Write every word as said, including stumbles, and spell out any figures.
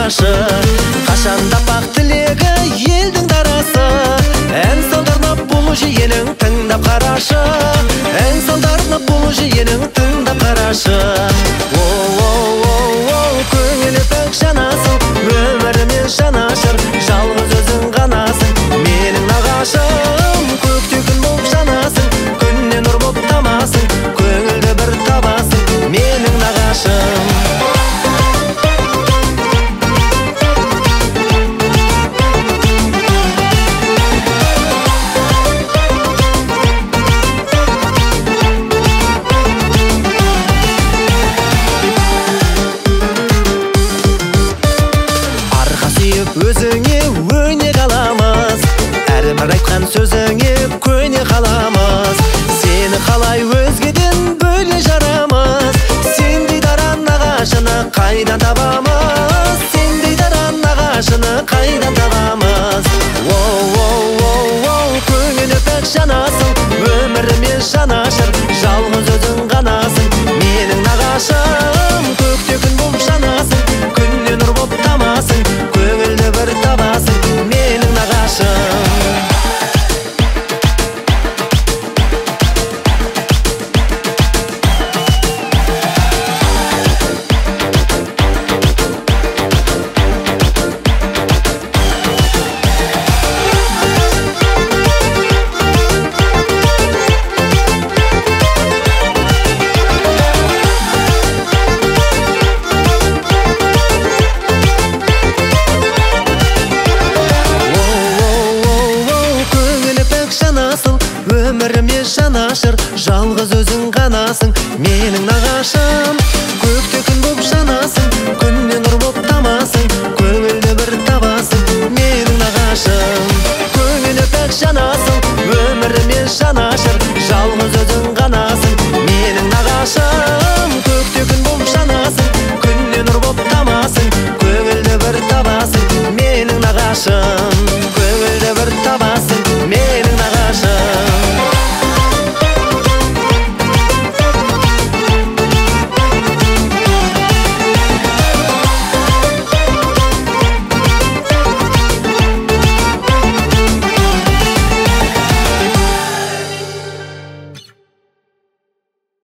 қарашы. Қашанда бақ тілегі елдің дарасы, ән салдарына бұл жиенің тыңдап қарашы. Ән салдарына бұл жиенің тыңдап қарашы. Оу-оу-оу-оу, көңілі пәк жанасың, өміріме жанашыр, жалғыз өзің ғанасың. Менің нағашым, көкте күн болып жанасың, күннен нұр болып тамасың, көңілді бір табасың, менің нағашым. Өзіңе өне қаламыз, әрбір айтқан сөзіңе көне қаламыз. Сені қалай өзгеден бөле жарамыз, сендей дара нағашыны қайдан табамыз, сендей дара нағашыны қайдан табамыз. Оу-оу-оу-оу, көңілі пәк жанасың, өміріме жанашыр, жалғыз өзің ғанасың, менің нағашым. Көкте күн болып жанасың, күннен нұр болып тамасың, көңілді бір табасың, менің нағашым. Өміріме жанашыр, жалғыз өзің ғанасың, менің нағашым. Көкте күн болып жанасың, күннен нұр болып тамасың, көңілді бір табасың, менің нағашым. Көңілі пәк жанасың, өміріме жанашыр, жалғыз өзің ғанасың, менің нағашым. Көкте күн болып жанасың, күннен нұр болып тамасың, көңілді бір табасың, менің нағашым.